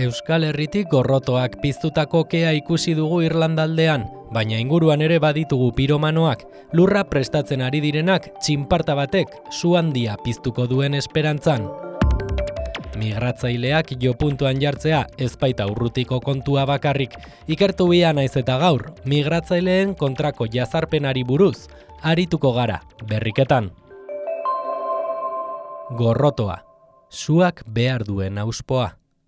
Euskal Herritik gorrotoak piztutako kea ikusi dugu Irlandaldean, baina inguruan ere baditugu piromanoak, lurra prestatzen ari direnak txinparta batek su handia piztuko duen esperantzan. Migratzaileak jopuntuan jartzea ez baita urrutiko kontua bakarrik, ikertu bia naiz eta gaur, migratzaileen kontrako jazarpenari buruz, arituko gara, berriketan. Gorrotoa, suak behar duen auspoa.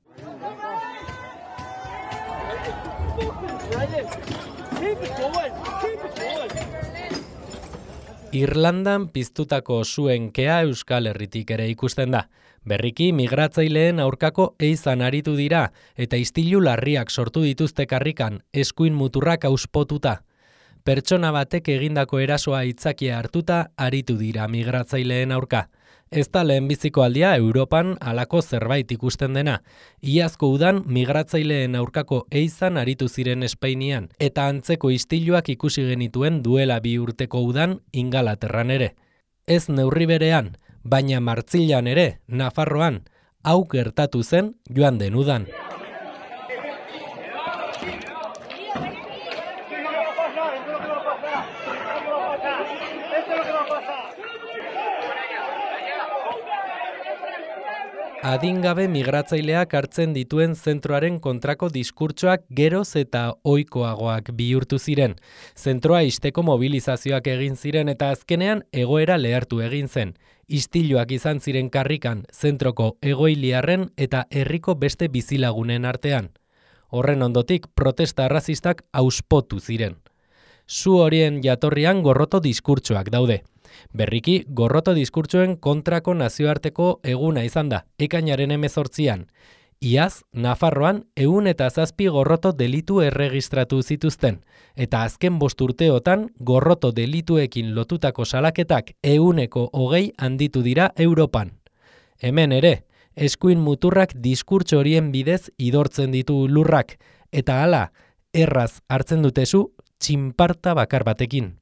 Irlandan piztutako suen kea Euskal Herritik ere ikusten da. Berriki migratzaileen aurkako eizan aritu dira eta istilu larriak sortu dituzte karrikan eskuin muturrak auspotuta. Pertsona batek egindako erasoa aitzakia hartuta aritu dira migratzaileen aurka. Ez da lehenbiziko aldia Europan halako zerbait ikusten dena. Iazko udan migratzaileen aurkako eizan aritu ziren Espainian eta antzeko istiluak ikusi genituen duela 2 urteko udan Ingalaterran ere. Ez neurri berean, baina Martzilan ere, Nafarroan, hau gertatu zen joan den udan. Adingabe migratzaileak hartzen dituen zentroaren kontrako diskurtsoak geroz eta ohikoagoak bihurtu ziren. Zentroa ixteko mobilizazioak egin ziren eta azkenean egoera lehertu egin zen. Istiluak izan ziren karrikan zentroko egoiliarren eta herriko beste bizilagunen artean. Horren ondotik protesta arrazistak auspotu ziren. Su horien jatorrian gorroto diskurtsoak daude. Berriki, gorroto diskurtsoen kontrako nazioarteko eguna izan da, ekainaren 18an. Iaz, Nafarroan 107 gorroto delitu erregistratu zituzten, eta azken 5 urteotan gorroto delituekin lotutako salaketak 120 handitu dira Europan. Hemen ere, eskuin muturrak diskurtso horien bidez idortzen ditu lurrak, eta hala, erraz hartzen dutezu txinparta bakar batekin.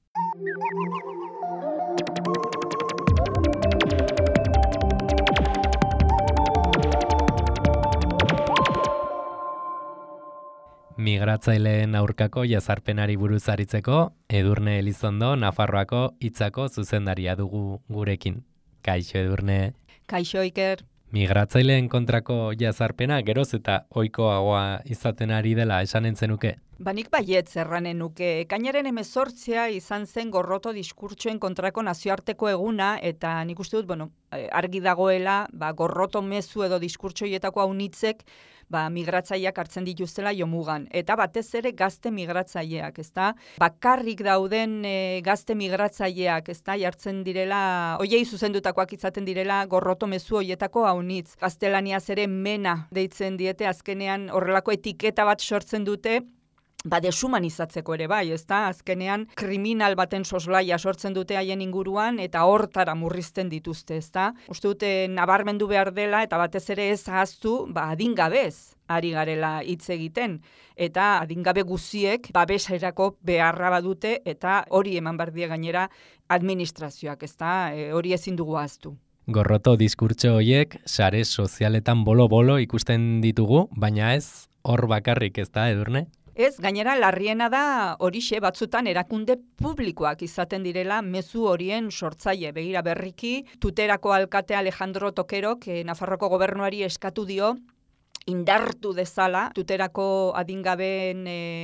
Migratzaileen aurkako jazarpenari buruz aritzeko, Edurne Elizondo, Nafarroako hitzako zuzendaria dugu gurekin. Kaixo, Edurne. Kaixo, Iker. Migratzaileen kontrako jazarpena geroz eta ohikoagoa izaten ari dela esanen zenuke. Banik baietz erranen nuke. Ekainaren 18 izan zen gorroto diskurtsoen kontrako nazioarteko eguna, eta nik uste dut, argi dagoela, gorroto mezu edo diskurtsoietako haunitzek, migratzaileak hartzen dituztela jomugan. Eta batez ere gazte migratzaileak, ezta? Bakarrik dauden gazte migratzaileak, ezta? Jartzen direla, hoiei zuzendutakoak izaten direla gorroto mezu hoietako haunitz. Gaztelaniaz ere mena deitzen diete, azkenean horrelako etiketa bat sortzen dute, desumanizatzeko ere bai, ezta? Azkenean kriminal baten soslaia sortzen dute haien inguruan eta hortara murrizten dituzte, ezta? Uste dute nabarmendu behar dela eta batez ere ez ahaztu, adingabez ari garela hitz egiten eta adingabe guziek babeserako beharra badute eta hori eman behar die gainera administrazioak, ezta? Hori ezin dugu ahaztu. Gorroto diskurtso horiek sare sozialetan bolo-bolo ikusten ditugu, baina ez hor bakarrik, ezta, Edurne? Ez, gainera larriena da horixe batzutan erakunde publikoak izaten direla mezu horien sortzaile. Begira berriki, Tuterako alkate Alejandro Tokerok Nafarroko gobernuari eskatu dio indartu dezala Tuterako adingabeen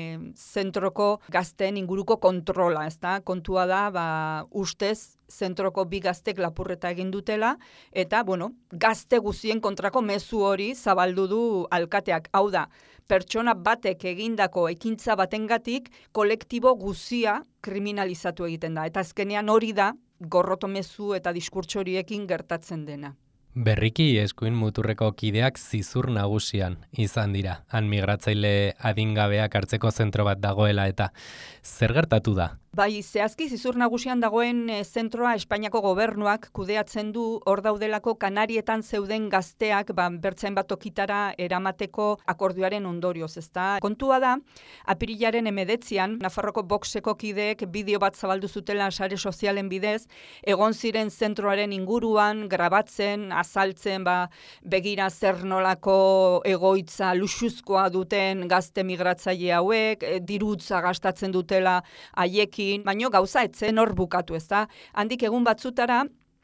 zentroko gazteen inguruko kontrola, ezta? Kontua da, ustez, zentroko 2 gaztek lapurreta egin dutela, eta, gazte guzien kontrako mezu hori zabaldu du alkateak. Hau da, pertsona batek egindako ekintza batengatik kolektibo guzia kriminalizatu egiten da. Eta azkenean hori da gorroto mezu eta diskurtso horiekin gertatzen dena. Berriki eskuin muturreko kideak zizur nagusian izan dira. Han migratzaile adingabeak hartzeko zentro bat dagoela eta zer gertatu da Bai, zehazki zizur nagusian dagoen zentroa Espainiako gobernuak kudeatzen du, hor daudelako Kanarietan zeuden gazteak bertzen bat tokitara eramateko akordioaren ondorioz, ezta? Kontua da, apirilaren 19an, Nafarroko Voxeko kideek bideo bat zabaldu zutela sare sozialen bidez, egon ziren zentroaren inguruan, grabatzen, azaltzen, begira zer nolako egoitza luxuzkoa duten gazte migratzaile hauek, dirutza gastatzen dutela haiekin, baino gauza etzen hor bukatu, ezta? Handik egun batzutara,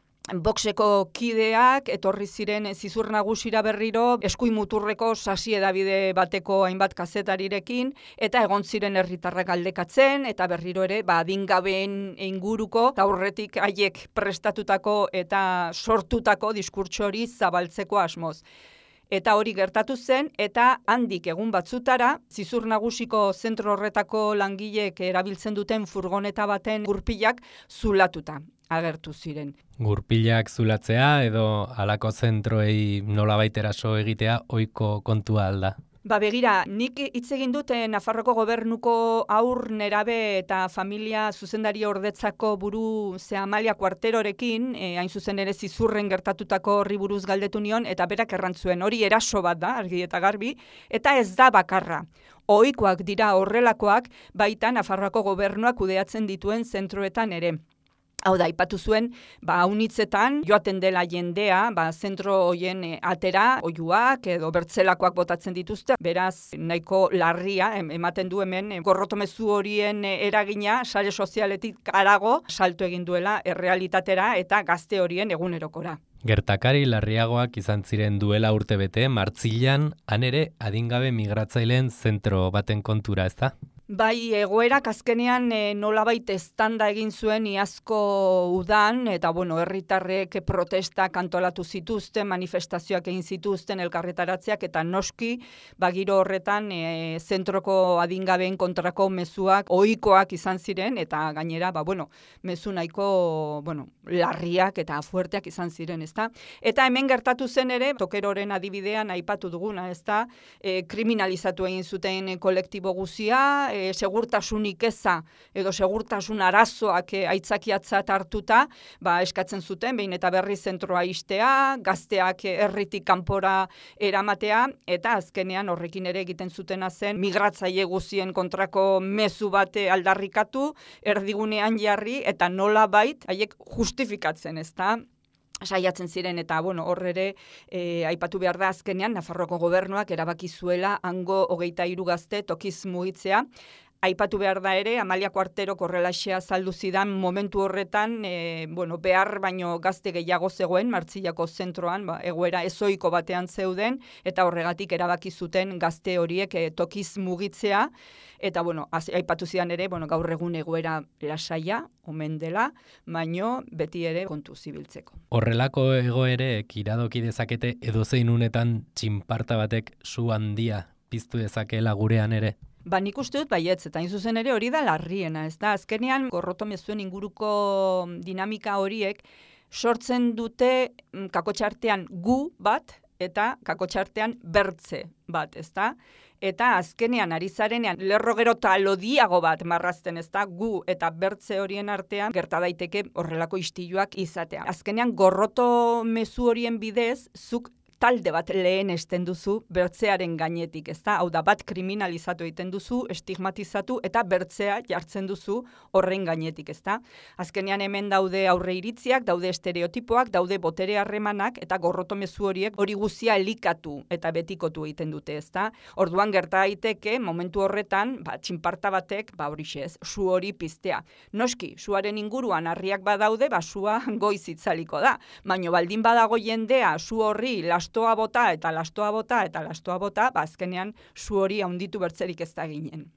Voxeko kideak etorri ziren zizur nagusira berriro eskuin muturreko sasi edabide bateko hainbat kazetarirekin eta egon ziren herritarrak galdekatzen eta berriro ere adingabeen inguruko aurretik haiek prestatutako eta sortutako diskurtso hori zabaltzeko asmoz. Eta hori gertatu zen, eta handik egun batzutara, zizur nagusiko zentro horretako langileek erabiltzen duten furgoneta baten gurpilak zulatuta agertu ziren. Gurpilak zulatzea edo halako zentroei nolabait eraso egitea ohiko kontua alda? Begira, nik hitz egin dut Nafarroko gobernuko haur, nerabe eta familia zuzendari ordetzako buru Amalia Kuarterorekin, hain zuzen ere zizurren gertatutako horri buruz galdetu nion, eta berak errantzuen hori eraso bat da, argi eta garbi, eta ez da bakarra. Ohikoak dira horrelakoak, baita Nafarroako gobernuak kudeatzen dituen zentroetan ere. Hau da, aipatu zuen, haunitzetan joaten dela jendea, zentro hoien atera, oiuak edo bertzelakoak botatzen dituzte, beraz nahiko larria, ematen du hemen, gorrotomezu horien eragina, sare sozialetik harago, salto egin duela errealitatera eta gazte horien egunerokora. Gertakari larriagoak izan ziren duela urtebete, Martzilan, han ere adingabe migratzaileen zentro baten kontura, ezta? Bai, egoerak azkenean nolabait eztanda egin zuen iazko udan, eta herritarrek protestak antolatu zituzten, manifestazioak egin zituzten, elkarretaratzeak, eta noski, giro horretan zentroko adingabeen kontrako mezuak ohikoak izan ziren, eta gainera, mezu nahiko, larriak eta fuerteak izan ziren, ezta? Eta hemen gertatu zen ere, Tokeroren adibidean aipatu duguna, ezta? Kriminalizatu egin zuten kolektibo guzia, segurtasunik eza edo segurtasun arazoak aitzakiatzat hartuta, eskatzen zuten, behin eta berri zentroa ixtea, gazteak herritik kanpora eramatea, eta azkenean horrekin ere egiten zutena zen migratzaile guzien kontrako mezu bat aldarrikatu, erdigunean jarri, eta nolabait haiek justifikatzen, ezta? Saiatzen ziren, eta hor ere aipatu behar da azkenean Nafarroko gobernuak erabaki zuela hango 23 gazte tokiz mugitzea. Aipatu behar da ere, Amalia Kuartero korrelaxea saldu zidan momentu horretan, behar baino gazte gehiago zegoen, Martzillako zentroan, egoera ezoiko batean zeuden, eta horregatik erabaki zuten gazte horiek tokiz mugitzea, eta aipatu zidan ere, gaur egun egoera lasaia, omen dela, baino beti ere kontu zibiltzeko. Horrelako egoerek iradoki dezakete edozein unetan txinparta batek su handia piztu dezakeela gurean ere? Nik uste dut baietz, eta hain zuzen ere hori da larriena, ez da? Azkenean, gorrotomezuen inguruko dinamika horiek sortzen dute kakotxartean gu bat eta kakotxartean bertze bat, ez da? Eta azkenean ari zarenean lerro gero eta lodiago bat marrazten, ez da? Gu eta bertze horien artean gerta daiteke horrelako istiluak izatea. Azkenean gorroto mezu horien bidez, zuk talde bat lehen esten duzu bertzearen gainetik, ezta? Hau da, bat kriminalizatu egiten duzu, estigmatizatu eta bertzea jartzen duzu horren gainetik, ezta? Azkenean hemen daude aurre iritziak, daude estereotipoak, daude botere harremanak eta gorrotomezu horiek hori guzia elikatu eta betikotu egiten dute, ezta? Orduan gerta daiteke momentu horretan, txinparta batek, horixe ez, su hori piztea. Noski, suaren inguruan harriak badaude, sua goiz itzaliko da. Baina baldin badago jendea su horri lastoa bota eta lastoa bota eta lastoa bota, azkenean su hori handitu bertzerik ez da ginen.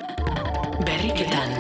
Berriketan.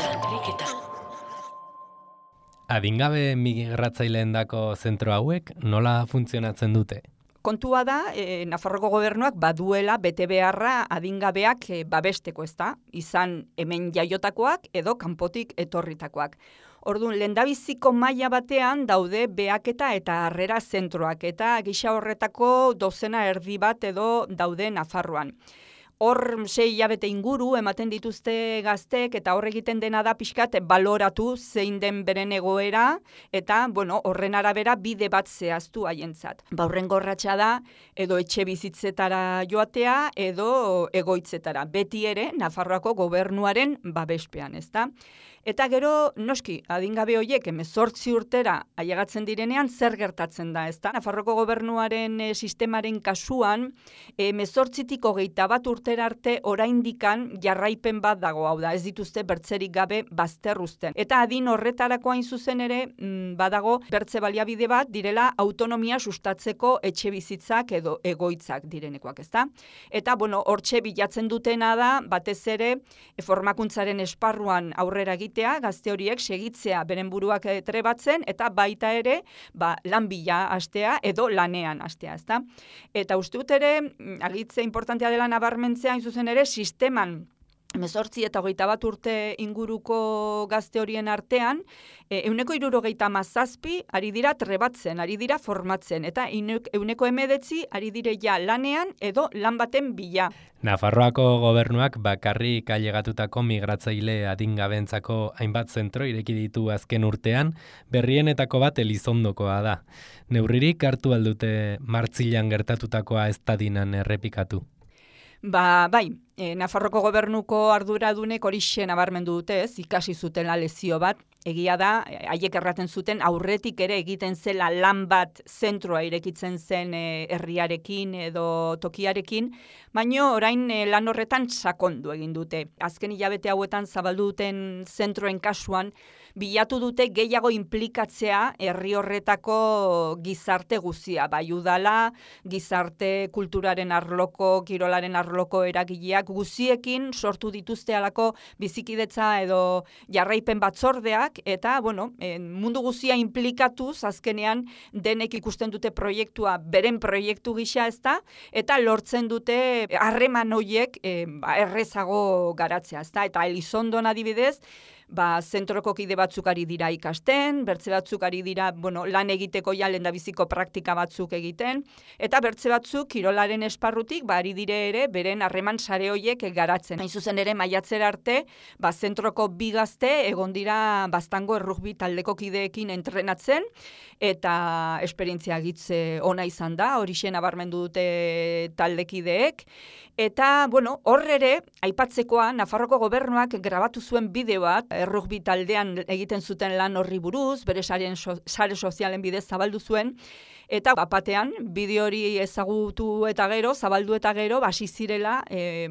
Adingabe migratzaileendako zentro hauek nola funtzionatzen dute? Kontua da, Nafarroko gobernuak baduela bete beharra adingabeak babesteko, ezta? Izan hemen jaiotakoak edo kanpotik etorritakoak. Orduan, lehendabiziko maila batean daude behaketa eta harrera zentroak, eta gisa horretako dozena erdi bat edo daude Nafarroan. hor 6 hilabete inguru ematen dituzte gaztek, eta hor egiten dena da pixkat baloratu zein den beren egoera, eta horren arabera bide bat zehaztu haientzat. Horrengo urratsa da, edo etxe bizitzetara joatea, edo egoitzetara. Beti ere, Nafarroako gobernuaren babespean, ezta? Eta gero, noski, adingabe horiek 18 urtera ailegatzen direnean zer gertatzen da, ezta? Nafarroko gobernuaren sistemaren kasuan, 18tik 21 urtera arte oraindikan jarraipen bat dago, hau da, ez dituzte bertzerik gabe bazterruzten. Eta adin horretarako hain zuzen ere, badago bertze baliabide bat direla autonomia sustatzeko etxe bizitzak edo egoitzak direnekoak, ezta? Eta, hortxe bilatzen dutena da, batez ere, formakuntzaren esparruan aurrera gazte horiek segitzea beren buruak trebatzen, eta baita ere lan bila hastea edo lanean hastea, ezta? Eta uste dut ere, agitze importantea dela nabarmentzea, hain zuzen ere, sisteman 18 eta 21 urte inguruko gazte horien artean, 77 ari dira trebatzen, ari dira formatzen, eta 19 ari dire ja lanean edo lan baten bila. Nafarroako gobernuak bakarrik ailegatutako migratzaile adingabentzako hainbat zentro ireki ditu azken urtean, berrienetako bat Elizondokoa da. Neurririk hartu aldute Martzilan gertatutakoa ez dadinan errepikatu? Bai, Nafarroko gobernuko arduradunek horixe nabarmendu dute, ikasi zutela lezio bat. Egia da, haiek erraten zuten aurretik ere egiten zela lan bat zentroa irekitzen zen herriarekin edo tokiarekin, baina orain lan horretan sakondu egin dute. Azken hilabete hauetan zabaldu duten zentroen kasuan, bilatu dute gehiago inplikatzea herri horretako gizarte guzia, bai udala, gizarte kulturaren arloko, kirolaren arloko eragileak guziekin sortu dituzte halako bizikidetza edo jarraipen batzordeak, eta mundu guzia inplikatuz azkenean denek ikusten dute proiektua beren proiektu gisa, ezta, eta lortzen dute harreman horiek errezago garatzea, ezta, eta Elizondon adibidez, zentroko kide batzuk ari dira ikasten, bertze batzuk ari dira lan egiteko ja lehendabiziko praktika batzuk egiten, eta bertze batzuk kirolaren esparrutik ari dire ere beren harreman sare horiek garatzen. Hain zuzen ere maiatzera arte, zentroko 2 gazte egon dira Baztango errugbi taldeko kideekin entrenatzen, eta esperientzia gitze ona izan da, horixe nabarmendu dute taldekideek, eta hor ere, aipatzekoa, Nafarroko gobernuak grabatu zuen bideo bat, errugbi taldean egiten zuten lan horri buruz, bere sare sozialen bidez zabaldu zuen, eta batean, bideo hori ezagutu eta gero, zabaldu eta gero, hasi zirela,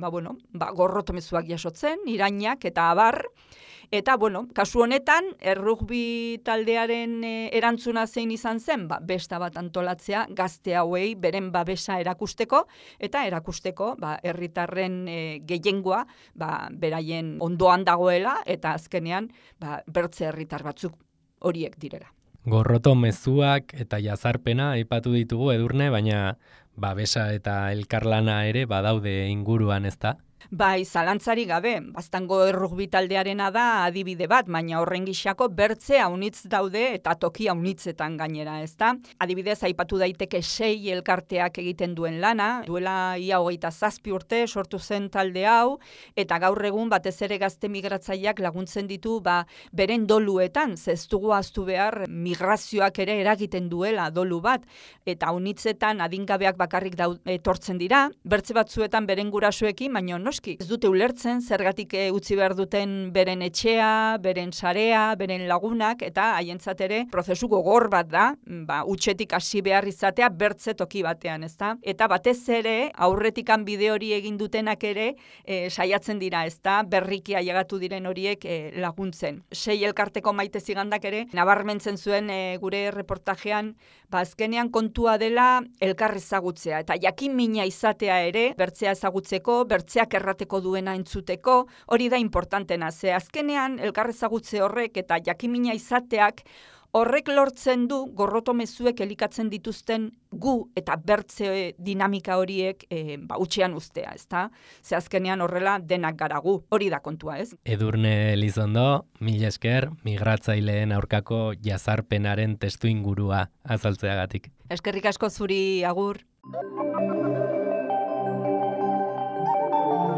gorrotomezuak jasotzen, irainak eta abar, eta, kasu honetan, errugbi taldearen erantzuna zein izan zen, besta bat antolatzea gazte hauei beren babesa erakusteko, eta erakusteko, herritarren gehiengoa, beraien ondoan dagoela, eta azkenean, bertze herritar batzuk horiek direla. Gorroto mezuak eta jazarpena aipatu ditugu Edurne, baina babesa eta elkarlana ere badaude inguruan, ezta? Bai, zalantzari gabe, Baztango errugbi taldearena da adibide bat, baina horren gixako bertze haunitz daude eta toki haunitzetan gainera, ezta? Adibidez, aipatu daiteke 6 elkarteak egiten duen lana, duela ia 27 urte sortu zen talde hau, eta gaur egun batez ere gazte migratzaileak laguntzen ditu beren doluetan, ez dugu ahaztu behar migrazioak ere eragiten duela dolu bat, eta haunitzetan adingabeak bakarrik etortzen dira, bertze batzuetan beren gurasoekin, baina ez dute ulertzen, zergatik utzi behar duten beren etxea, beren sarea, beren lagunak, eta haientzat ere prozesu gogor bat da, utxetik hasi behar izatea bertze toki batean, ezta? Eta batez ere, aurretikan bide hori egin dutenak ere, saiatzen dira, ezta? Berriki ailegatu diren horiek laguntzen. 6 elkarteko maite zigandak ere, nabarmentzen zuen gure reportajean, azkenean kontua dela elkar ezagutzea, eta jakin mina izatea ere, bertzea ezagutzeko, bertzeak errateko duena entzuteko, hori da importantena, ze azkenean elkar ezagutze horrek eta jakimina izateak horrek lortzen du gorroto mezuek elikatzen dituzten gu eta bertze dinamika horiek utxean ustea, ezta? Ze azkenean horrela denak gara gu, hori da kontua, ez? Edurne Elizondo, mila esker, migratzaileen aurkako jazarpenaren testu ingurua azaltzeagatik. Eskerrik asko zuri, agur.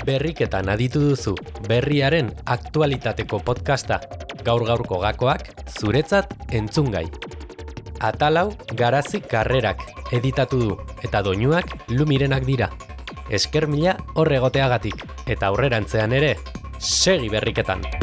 Berriketan aditu duzu, berriaren aktualitateko podcasta. Gaur-gaurko gakoak, zuretzat entzungai. Atalau Garazi Karrerak editatu du, eta doinuak Lumirenak dira. Esker mila horregoteagatik, eta aurrerantzean ere, segi berriketan!